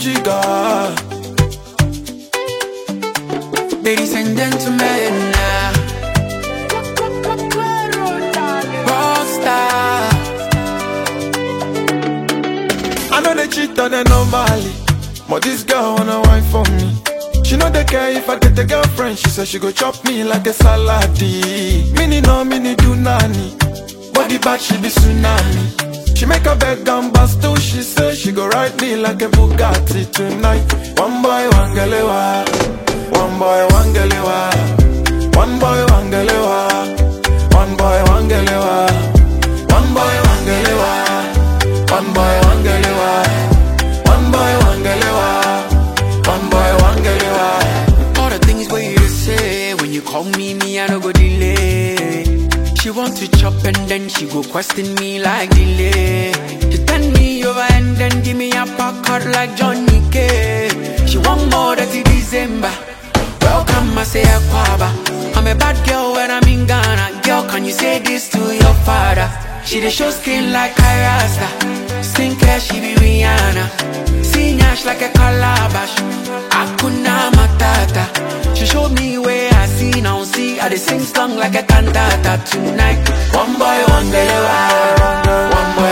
jigger. Ladies and gentlemen, rockstar. I know they cheat on them normally, but this girl wanna wine for me. She know they care if I get a girlfriend. She said she go chop me like a salad. Mini no mini do nani, body bad she be tsunami. She make a beg and bust too. She say she go ride me like a Bugatti tonight. One boy, one galewa. One boy, one galewa. One boy, one galewa. One boy, one galewa. One boy, one galewa. One boy, one galewa. One boy, one galewa. One boy, one galewa. All the things where you say when you call me, I no go delay. She want to chop and then she go question me like delay. She turn me over and then give me a pack like Johnny K. She want more dirty December. Welcome, I say Aquaba. I'm a bad girl when I'm in Ghana. Girl, can you say this to your father? She the show skin like Irasta. Skincare, she be Rihanna. See Nash like a calabash. Akuna Matata. She showed me where I see now see. I dey sing song like a cantata tonight. One boy, one girl, one boy.